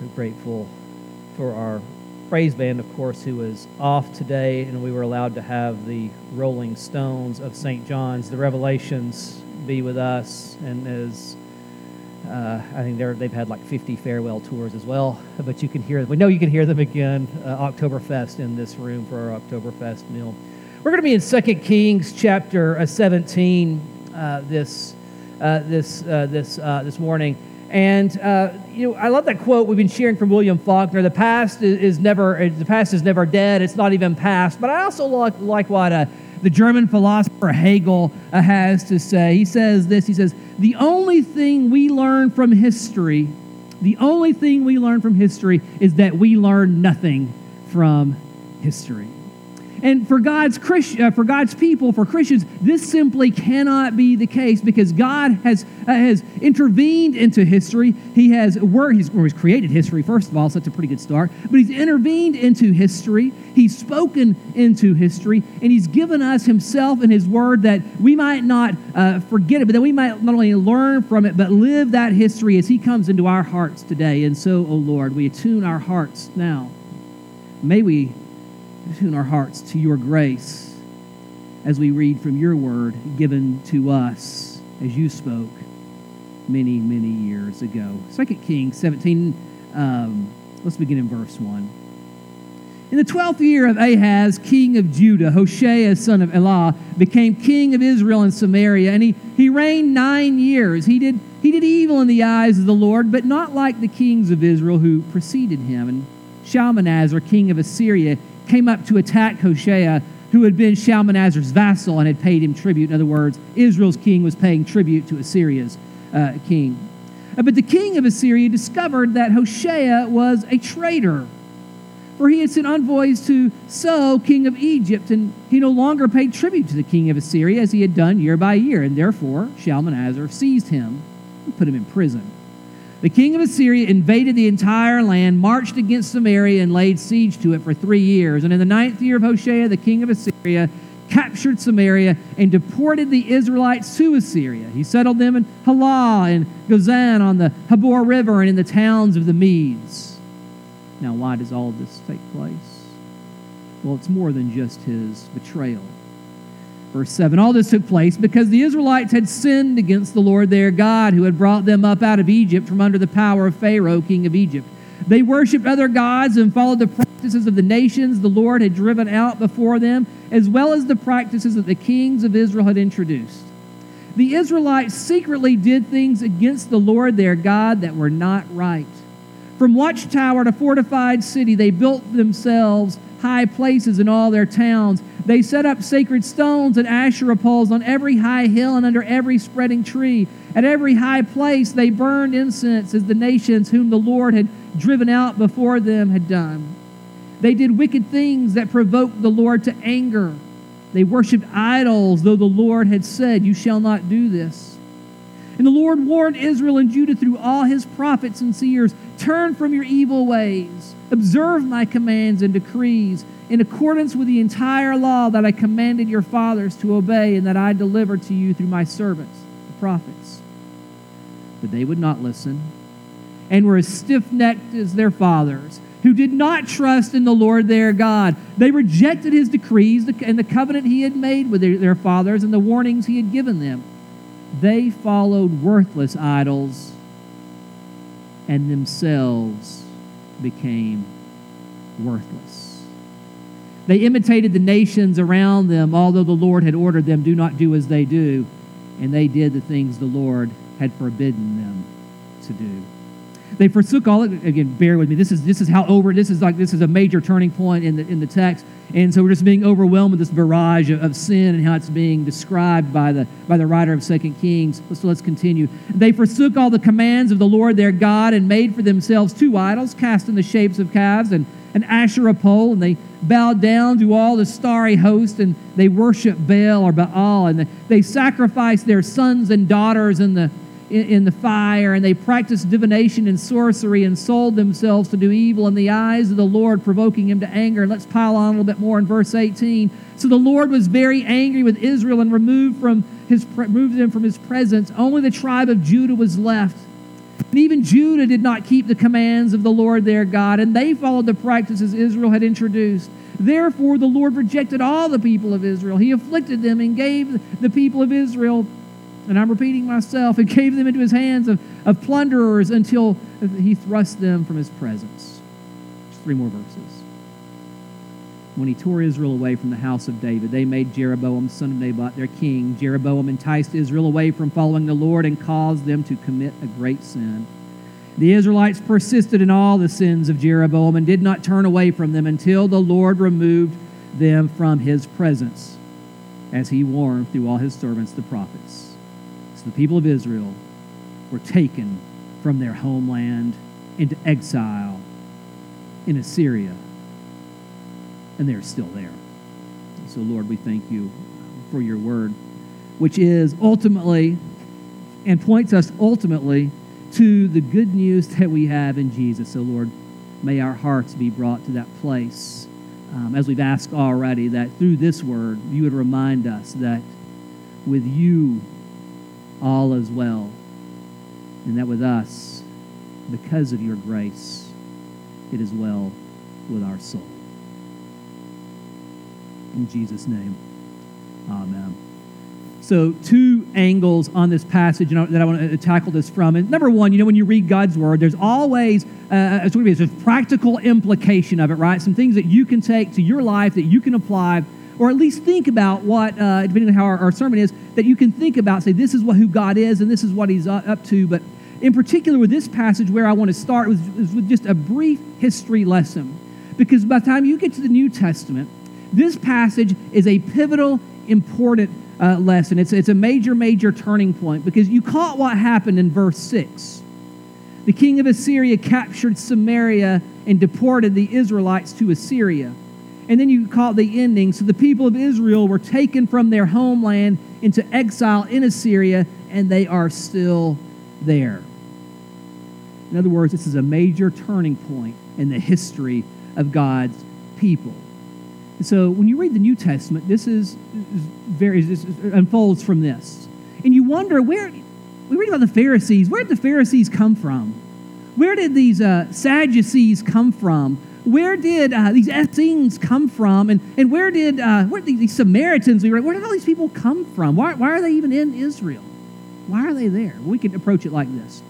We're grateful for our praise band, of course, who is off today, and we were allowed to have the Rolling Stones of St. John's, the Revelations, be with us. And as I think they've had like 50 farewell tours as well, but you can hear, we know you can hear them again, Oktoberfest in this room for our Oktoberfest meal. We're going to be in 2 Kings chapter 17 this morning. And I love that quote we've been sharing from William Faulkner. The past is never dead. It's not even past. But I also like what the German philosopher Hegel has to say. He says this. He says, the only thing we learn from history is that we learn nothing from history. And for God's people, for Christians, this simply cannot be the case, because God has intervened into history. He's created history, first of all, so that's a pretty good start. But He's intervened into history. He's spoken into history, and He's given us Himself and His Word that we might not forget it, but that we might not only learn from it, but live that history as He comes into our hearts today. And so, O Lord, we attune our hearts now. May we attune our hearts to Your grace as we read from Your Word given to us as You spoke many, many years ago. 2 Kings 17, let's begin in verse 1. In the 12th year of Ahaz, king of Judah, Hoshea, son of Elah, became king of Israel and Samaria, and he reigned 9 years. He did evil in the eyes of the Lord, but not like the kings of Israel who preceded him. And Shalmaneser, king of Assyria, came up to attack Hoshea, who had been Shalmaneser's vassal and had paid him tribute. In other words, Israel's king was paying tribute to Assyria's king. But the king of Assyria discovered that Hoshea was a traitor, for he had sent envoys to So, king of Egypt, and he no longer paid tribute to the king of Assyria as he had done year by year, and therefore Shalmaneser seized him and put him in prison. The king of Assyria invaded the entire land, marched against Samaria, and laid siege to it for 3 years. And in the 9th year of Hoshea, the king of Assyria captured Samaria and deported the Israelites to Assyria. He settled them in Halah and Gozan on the Habor River and in the towns of the Medes. Now, why does all this take place? Well, it's more than just his betrayal. Verse 7, all this took place because the Israelites had sinned against the Lord their God, who had brought them up out of Egypt from under the power of Pharaoh, king of Egypt. They worshipped other gods and followed the practices of the nations the Lord had driven out before them, as well as the practices that the kings of Israel had introduced. The Israelites secretly did things against the Lord their God that were not right. From watchtower to fortified city, they built themselves high places in all their towns. They set up sacred stones and Asherah poles on every high hill and under every spreading tree. At every high place they burned incense as the nations whom the Lord had driven out before them had done. They did wicked things that provoked the Lord to anger. They worshipped idols, though the Lord had said, "You shall not do this." And the Lord warned Israel and Judah through all His prophets and seers, "Turn from your evil ways. Observe my commands and decrees in accordance with the entire law that I commanded your fathers to obey and that I delivered to you through my servants, the prophets." But they would not listen and were as stiff-necked as their fathers, who did not trust in the Lord their God. They rejected His decrees and the covenant He had made with their fathers and the warnings He had given them. They followed worthless idols and themselves became worthless. They imitated the nations around them, although the Lord had ordered them, "Do not do as they do," and they did the things the Lord had forbidden them to do. They forsook all. Again, bear with me. This is a major turning point in the text, and so we're just being overwhelmed with this barrage of sin and how it's being described by the writer of 2 Kings. So let's continue. They forsook all the commands of the Lord their God and made for themselves 2 idols cast in the shapes of calves and an Asherah pole, and they bowed down to all the starry host, and they worshiped Baal or Baal, and they sacrificed their sons and daughters in the fire, and they practiced divination and sorcery and sold themselves to do evil in the eyes of the Lord, provoking Him to anger. And let's pile on a little bit more in verse 18. So the Lord was very angry with Israel and removed them from His presence. Only the tribe of Judah was left. And even Judah did not keep the commands of the Lord their God, and they followed the practices Israel had introduced. Therefore, the Lord rejected all the people of Israel. He afflicted them and gave the people of Israel, and I'm repeating myself, and gave them into his hands of plunderers until he thrust them from his presence. Just 3 more verses. When he tore Israel away from the house of David, they made Jeroboam, son of Nebat, their king. Jeroboam enticed Israel away from following the Lord and caused them to commit a great sin. The Israelites persisted in all the sins of Jeroboam and did not turn away from them until the Lord removed them from his presence, as he warned through all his servants, the prophets. So the people of Israel were taken from their homeland into exile in Assyria, and they're still there. So, Lord, we thank you for your word, which is ultimately and points us ultimately to the good news that we have in Jesus. So, Lord, may our hearts be brought to that place, as we've asked already, that through this word, you would remind us that with you all is well, and that with us, because of your grace, it is well with our soul. In Jesus' name, amen. So 2 angles on this passage that I want to tackle this from. And number one, when you read God's word, there's always a practical implication of it, right? Some things that you can take to your life that you can apply, or at least think about what, depending on how our sermon is, that you can think about, say, this is who God is and this is what he's up to. But in particular with this passage, where I want to start is with just a brief history lesson. Because by the time you get to the New Testament, this passage is a pivotal, important lesson. It's a major turning point, because you caught what happened in verse 6. The king of Assyria captured Samaria and deported the Israelites to Assyria. And then you caught the ending. So the people of Israel were taken from their homeland into exile in Assyria, and they are still there. In other words, this is a major turning point in the history of God's people. So when you read the New Testament, this unfolds from this. And you wonder, we read about the Pharisees. Where did the Pharisees come from? Where did these Sadducees come from? Where did these Essenes come from? And where did these Samaritans, where did all these people come from? Why are they even in Israel? Why are they there? We could approach it like this.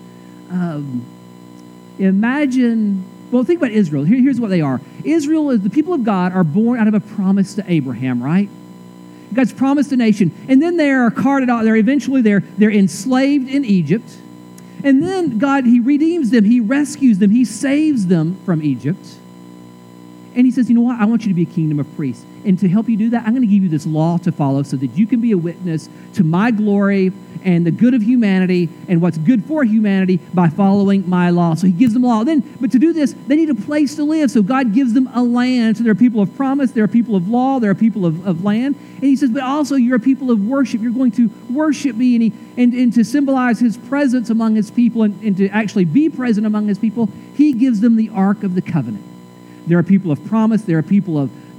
Think about Israel. Here's what they are. Israel is the people of God are born out of a promise to Abraham, right? God's promised a nation. And then they are carted out. They're enslaved in Egypt. And then God, he redeems them. He rescues them. He saves them from Egypt. And he says, you know what? I want you to be a kingdom of priests. And to help you do that, I'm going to give you this law to follow so that you can be a witness to my glory and the good of humanity and what's good for humanity by following my law. So he gives them law. But to do this, they need a place to live. So God gives them a land. So they're people of promise. They're people of law. They're people of land. And he says, but also you're a people of worship. You're going to worship me. And to symbolize his presence among his people and to actually be present among his people, he gives them the Ark of the Covenant. They're a people of promise. They're a people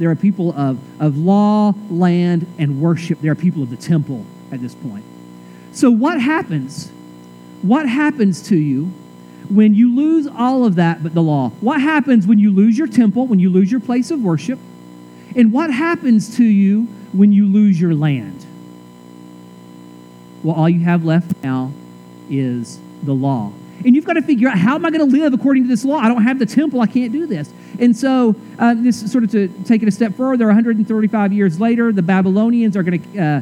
of law, land, and worship. They're a people of the temple at this point. So what happens? What happens to you when you lose all of that but the law? What happens when you lose your temple, when you lose your place of worship? And what happens to you when you lose your land? Well, all you have left now is the law. And you've got to figure out, how am I going to live according to this law? I don't have the temple. I can't do this. And so this is sort of to take it a step further. 135 years later, the Babylonians are going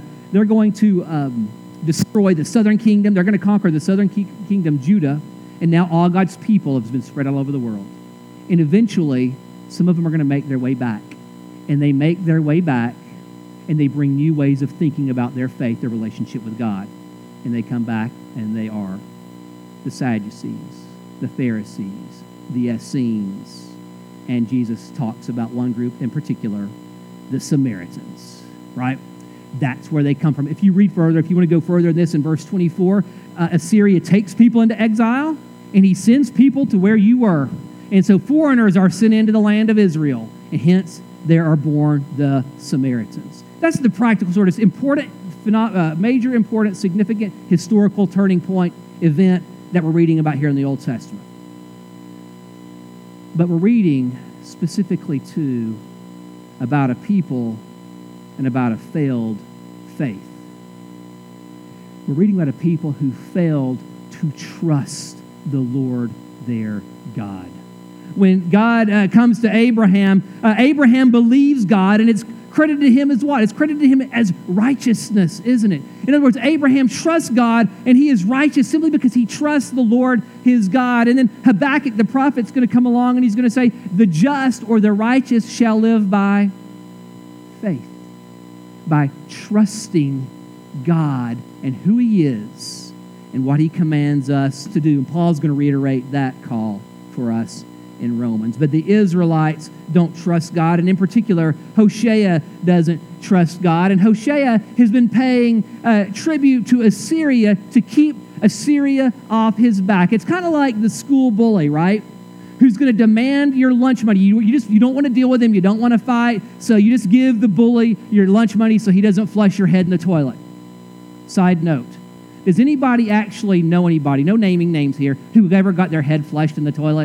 to destroy the southern kingdom. They're going to conquer the southern kingdom, Judah. And now all God's people have been spread all over the world. And eventually, some of them are going to make their way back. And they make their way back, and they bring new ways of thinking about their faith, their relationship with God. And they come back, and they are the Sadducees, the Pharisees, the Essenes. And Jesus talks about one group in particular, the Samaritans, right? That's where they come from. If you read further, if you want to go further in this, in verse 24, Assyria takes people into exile, and he sends people to where you were. And so foreigners are sent into the land of Israel, and hence there are born the Samaritans. That's the practical major important, significant historical turning point event that we're reading about here in the Old Testament. But we're reading specifically, too, about a people and about a failed faith. We're reading about a people who failed to trust the Lord their God. When God comes to Abraham, Abraham believes God, and it's credited to him as what? It's credited to him as righteousness, isn't it? In other words, Abraham trusts God, and he is righteous simply because he trusts the Lord his God. And then Habakkuk, the prophet's going to come along, and he's going to say, the just or the righteous shall live by faith, by trusting God and who he is and what he commands us to do. And Paul's going to reiterate that call for us in Romans. But the Israelites don't trust God, and in particular, Hosea doesn't trust God. And Hosea has been paying tribute to Assyria to keep Assyria off his back. It's kind of like the school bully, right? Who's going to demand your lunch money. You don't want to deal with him. You don't want to fight, so you just give the bully your lunch money so he doesn't flush your head in the toilet. Side note, does anybody actually know anybody, no naming names here, who ever got their head flushed in the toilet?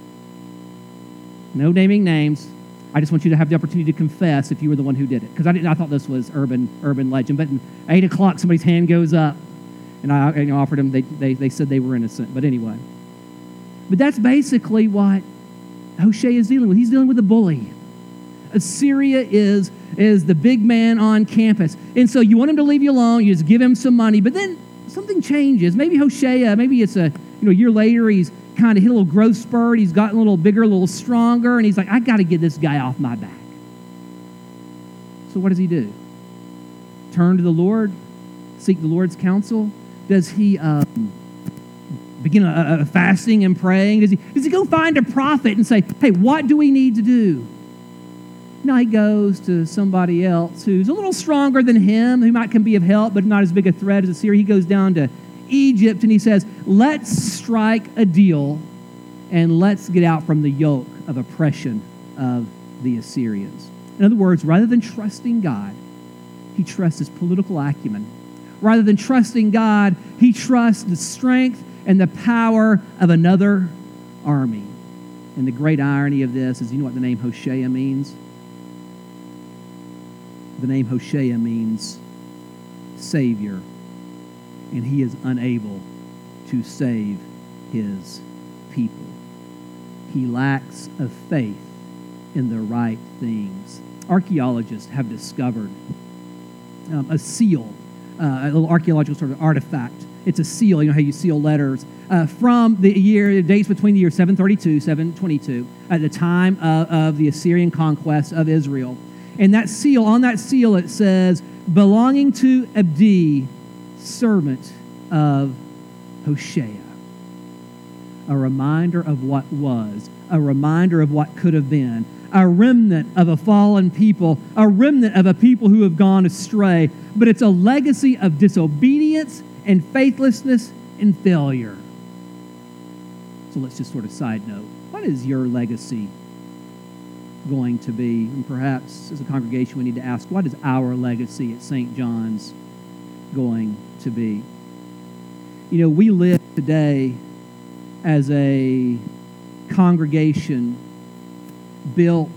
No naming names. I just want you to have the opportunity to confess if you were the one who did it. Because I thought this was urban legend. But at 8 o'clock, somebody's hand goes up, and I offered them. They said they were innocent. But anyway. But that's basically what Hosea is dealing with. He's dealing with a bully. Assyria is the big man on campus. And so you want him to leave you alone. You just give him some money. But then something changes. Maybe Hosea, maybe it's a year later, he's kind of hit a little growth spurt. He's gotten a little bigger, a little stronger, and he's like, I got to get this guy off my back. So what does he do? Turn to the Lord? Seek the Lord's counsel? Does he begin a fasting and praying? Does he go find a prophet and say, hey, what do we need to do? No, he goes to somebody else who's a little stronger than him, who can be of help, but not as big a threat as Assyria. He goes down to Egypt, and he says, let's strike a deal and let's get out from the yoke of oppression of the Assyrians. In other words, rather than trusting God, he trusts his political acumen. Rather than trusting God, he trusts the strength and the power of another army. And the great irony of this is, you know what the name Hosea means? The name Hosea means Savior. And he is unable to save his people. He lacks of faith in the right things. Archaeologists have discovered a seal, a little archaeological sort of artifact. It's a seal, you know how you seal letters, from the year, it dates between the year 732, 722, at the time of the Assyrian conquest of Israel. And that seal, on that seal it says, belonging to Abdi, servant of Hosea. A reminder of what was, a reminder of what could have been, a remnant of a fallen people, a remnant of a people who have gone astray, but it's a legacy of disobedience and faithlessness and failure. So let's just sort of side note, what is your legacy going to be? And perhaps as a congregation we need to ask, what is our legacy at St. John's going to be? You know, we live today as a congregation built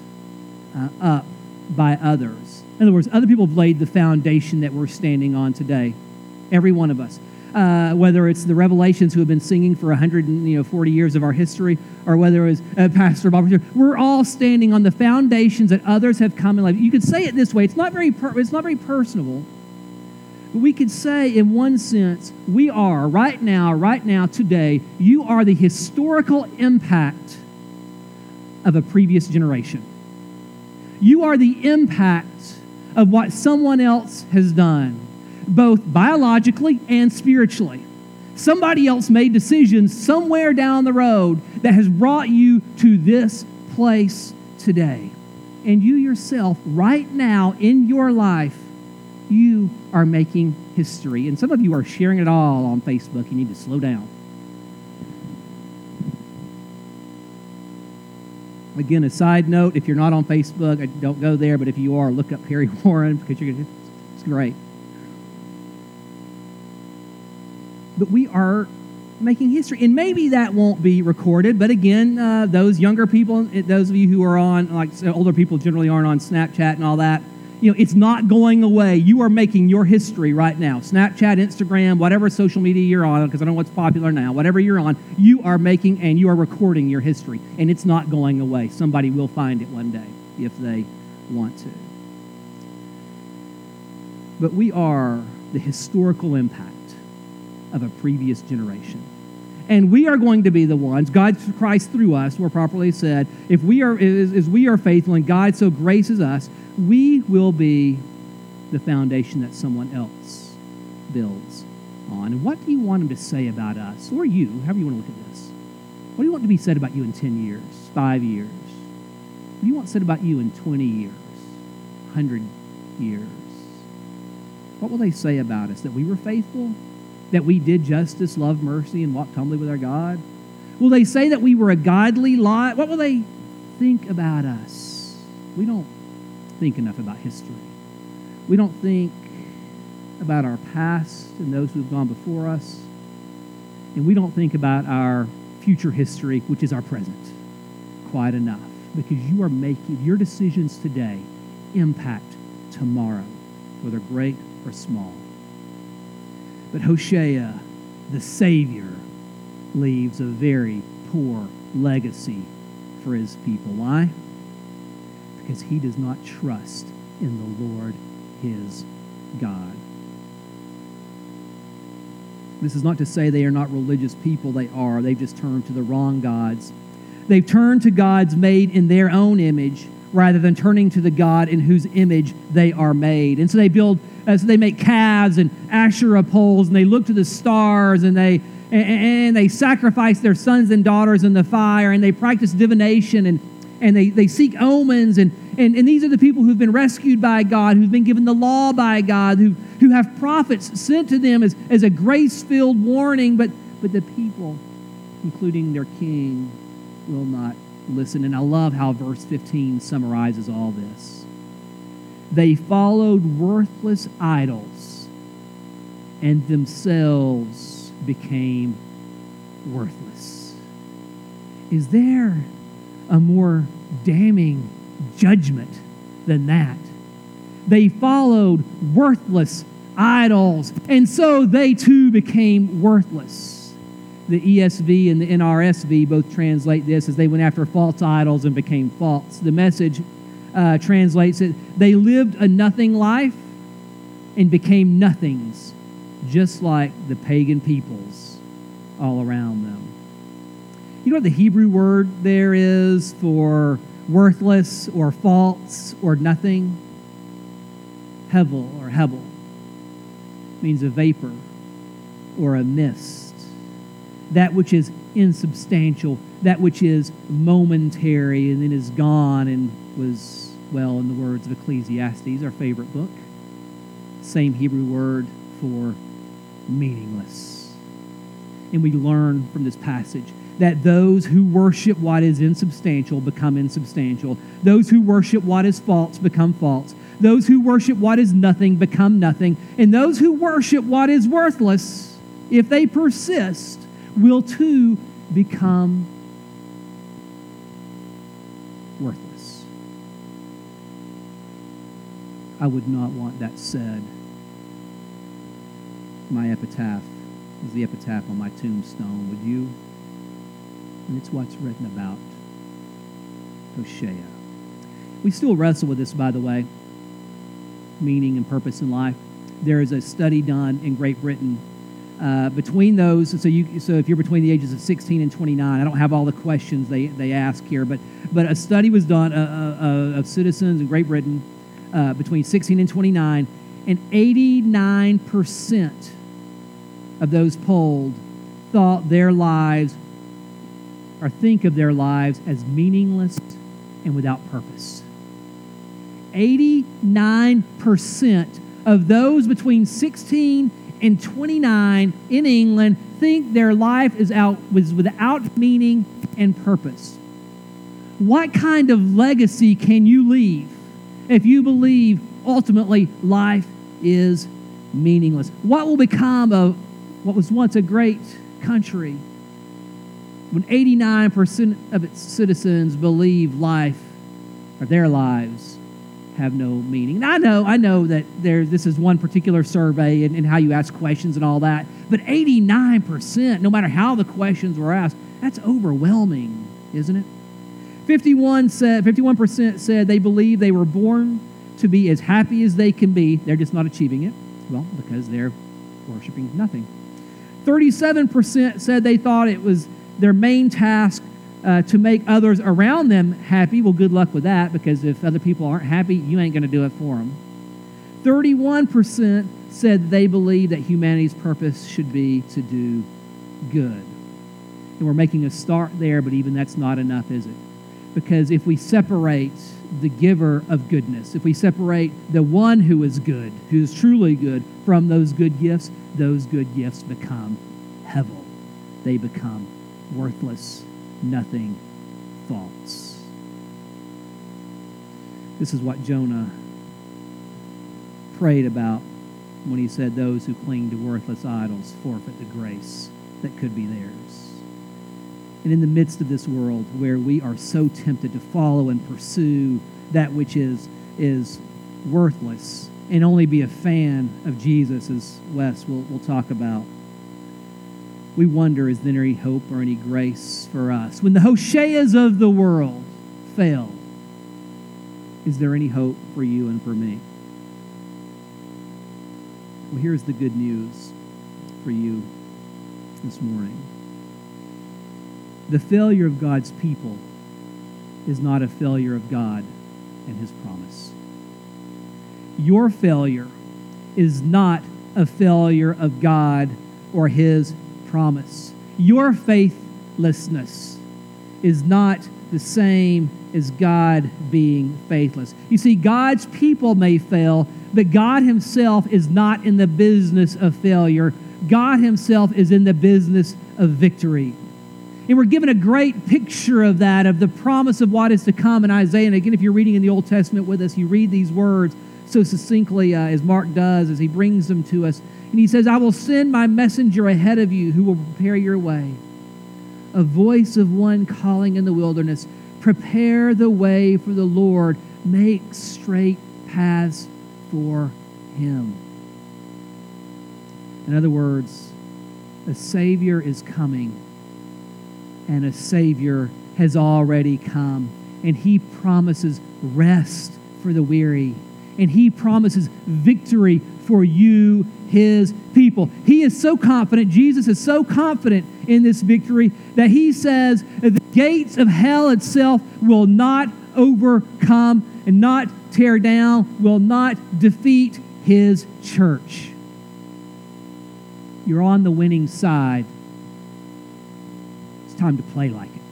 up by others. In other words, other people have laid the foundation that we're standing on today. Every one of us. Whether it's the Revelations who have been singing for 140 years of our history, or whether it's Pastor Bob, we're all standing on the foundations that others have come in life. You could say it this way. It's not very personable. But we could say, in one sense, we are, right now, today, you are the historical impact of a previous generation. You are the impact of what someone else has done, both biologically and spiritually. Somebody else made decisions somewhere down the road that has brought you to this place today. And you yourself, right now in your life, you are making history. And some of you are sharing it all on Facebook. You need to slow down. Again, a side note, if you're not on Facebook, don't go there, but if you are, look up Harry Warren, because it's great. But we are making history. And maybe that won't be recorded, but again, those younger people, those of you who are on, like older people generally aren't on Snapchat and all that, it's not going away. You are making your history right now. Snapchat, Instagram, whatever social media you're on, because I don't know what's popular now, whatever you're on, you are making and you are recording your history, and it's not going away. Somebody will find it one day if they want to. But we are the historical impact of a previous generation. And we are going to be the ones, God Christ through us, more properly said, if we are, as we are faithful and God so graces us, we will be the foundation that someone else builds on. And what do you want them to say about us, or you, however you want to look at this? What do you want to be said about you in 10 years, 5 years? What do you want said about you in 20 years, 100 years? What will they say about us? That we were faithful? That we did justice, loved mercy, and walked humbly with our God? Will they say that we were a godly lot? What will they think about us? We don't think enough about history. We don't think about our past and those who have gone before us. And we don't think about our future history, which is our present, quite enough. Because you are making your decisions today impact tomorrow, whether great or small. But Hosea, the Savior, leaves a very poor legacy for his people. Why? Because he does not trust in the Lord his God. This is not to say they are not religious people. They are. They've just turned to the wrong gods. They've turned to gods made in their own image rather than turning to the God in whose image they are made. And so they make calves and Asherah poles, and they look to the stars, and they sacrifice their sons and daughters in the fire, and they practice divination, and they seek omens, and these are the people who've been rescued by God, who've been given the law by God, who have prophets sent to them as a grace-filled warning, but the people, including their king, will not listen. And I love how verse 15 summarizes all this. They followed worthless idols and themselves became worthless. Is there a more damning judgment than that? They followed worthless idols, and so they too became worthless. The ESV and the NRSV both translate this as they went after false idols and became false. The Message translates it, they lived a nothing life and became nothings, just like the pagan peoples all around them. You know what the Hebrew word there is for worthless or false or nothing? Hevel or Hebel. It means a vapor or a mist. That which is insubstantial, that which is momentary and then is gone and was, well, in the words of Ecclesiastes, our favorite book, same Hebrew word for meaningless. And we learn from this passage that those who worship what is insubstantial become insubstantial. Those who worship what is false become false. Those who worship what is nothing become nothing. And those who worship what is worthless, if they persist, will too become worthless. I would not want that said. My epitaph is the epitaph on my tombstone. Would you? And it's what's written about Hosea. We still wrestle with this, by the way, meaning and purpose in life. There is a study done in Great Britain between those. So if you're between the ages of 16 and 29, I don't have all the questions they ask here, but a study was done of citizens in Great Britain between 16 and 29, and 89% of those polled thought their lives or think of their lives as meaningless and without purpose. 89% of those between 16 and 29 in England think their life was without meaning and purpose. What kind of legacy can you leave if you believe ultimately life is meaningless? What will become of what was once a great country when 89% of its citizens believe life or their lives have no meaning. And I know that this is one particular survey and how you ask questions and all that, but 89%, no matter how the questions were asked, that's overwhelming, isn't it? 51% said they believe they were born to be as happy as they can be. They're just not achieving it. Well, because they're worshiping nothing. 37% said they thought it was their main task to make others around them happy. Well, good luck with that, because if other people aren't happy, you ain't going to do it for them. 31% said they believe that humanity's purpose should be to do good. And we're making a start there, but even that's not enough, is it? Because if we separate the giver of goodness, if we separate the one who is good, who is truly good, from those good gifts become hevel. They become worthless, nothing, false. This is what Jonah prayed about when he said those who cling to worthless idols forfeit the grace that could be theirs. And in the midst of this world where we are so tempted to follow and pursue that which is worthless and only be a fan of Jesus, as Wes will talk about, we wonder, is there any hope or any grace for us? When the Hoseas of the world fail, is there any hope for you and for me? Well, here's the good news for you this morning. The failure of God's people is not a failure of God and His promise. Your failure is not a failure of God or His promise. Your faithlessness is not the same as God being faithless. You see, God's people may fail, but God Himself is not in the business of failure. God Himself is in the business of victory. And we're given a great picture of that, of the promise of what is to come in Isaiah. And again, if you're reading in the Old Testament with us, you read these words so succinctly as Mark does, as he brings them to us. And he says, I will send my messenger ahead of you who will prepare your way. A voice of one calling in the wilderness, prepare the way for the Lord, make straight paths for Him. In other words, a Savior is coming. And a Savior has already come. And He promises rest for the weary. And He promises victory for you, His people. He is so confident, Jesus is so confident in this victory, that He says that the gates of hell itself will not overcome and not tear down, will not defeat His church. You're on the winning side. It's time to play like it.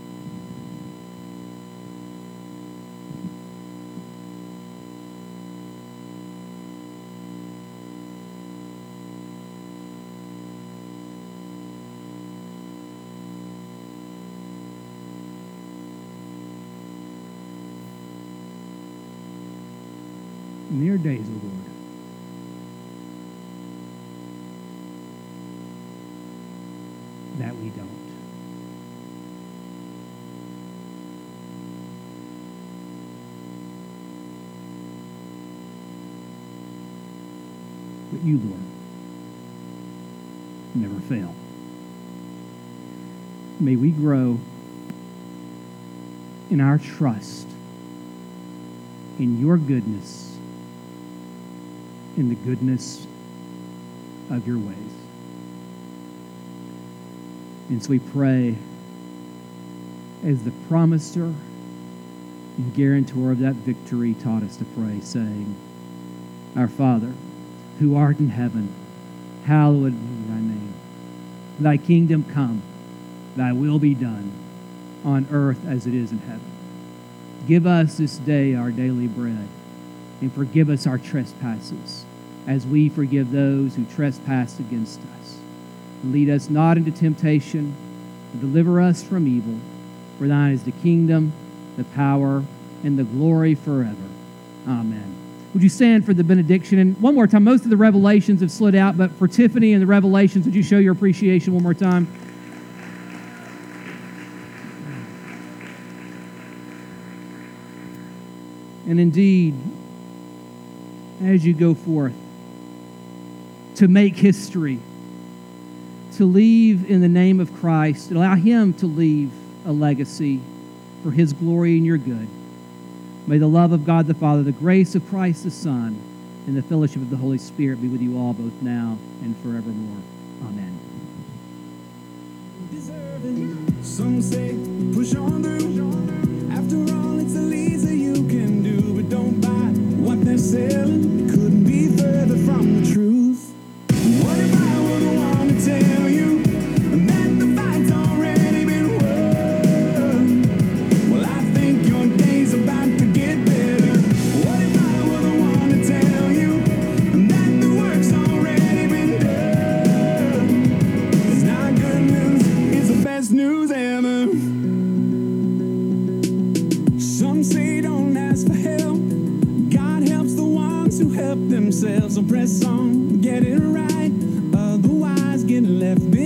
In your days, O Lord, that we don't. But you, Lord, never fail. May we grow in our trust in your goodness, in the goodness of your ways. And so we pray as the promiser and guarantor of that victory taught us to pray, saying, Our Father, who art in heaven, hallowed be thy name. Thy kingdom come, thy will be done, on earth as it is in heaven. Give us this day our daily bread, and forgive us our trespasses, as we forgive those who trespass against us. And lead us not into temptation, but deliver us from evil. For thine is the kingdom, the power, and the glory forever. Amen. Would you stand for the benediction? And one more time, most of the revelations have slid out, but for Tiffany and the revelations, would you show your appreciation one more time? And indeed, as you go forth to make history, to leave in the name of Christ, allow Him to leave a legacy for His glory and your good. May the love of God the Father, the grace of Christ the Son, and the fellowship of the Holy Spirit be with you all both now and forevermore. Amen. Some say push on through. After all, it's the least that you can do. But don't buy what they're selling. It couldn't be further from the truth. What if I were the one to tell you that the fight's already been won? Well, I think your day's about to get better. What if I were the one to tell you that the work's already been done? It's not good news, it's the best news ever. Some say don't ask for help. God helps the ones who help themselves. So press on, get it right. Otherwise, get left behind.